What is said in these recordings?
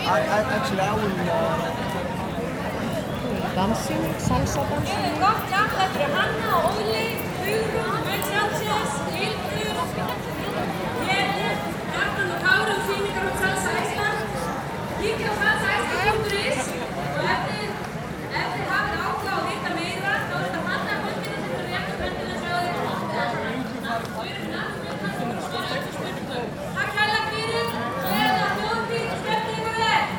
Actually, I will... Dansing, salsa dansing. Gott, já, þetta eru Hanna og Óli, Hugrún, Mike Sanchez, Hildur, ég, Ragnar og Kári og sýningar um Salsa Iceland. Kíkja á salsaiceland.is og ef þið hafið áhuga á að vita meira, þá er þetta Hanna böndinni sem eru rétt böndinni að sjá þér. Og eru nafnmyndan sem eru svara eftir spurningum. Takk hella fyrir, eða hljóðbíl og skemmti ykkur vel.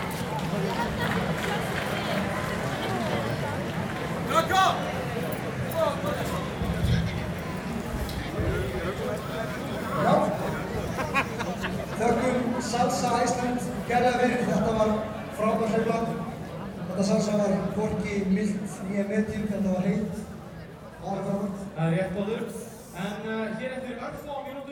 Já, þökkum Salsa Iceland kærlega fyrir, þetta var frábær hreyfla. Þetta salsa var hvorki milt né medium, þetta var heitt. Það var frábært. Það rétt áður, en hér eftir örfá mínútur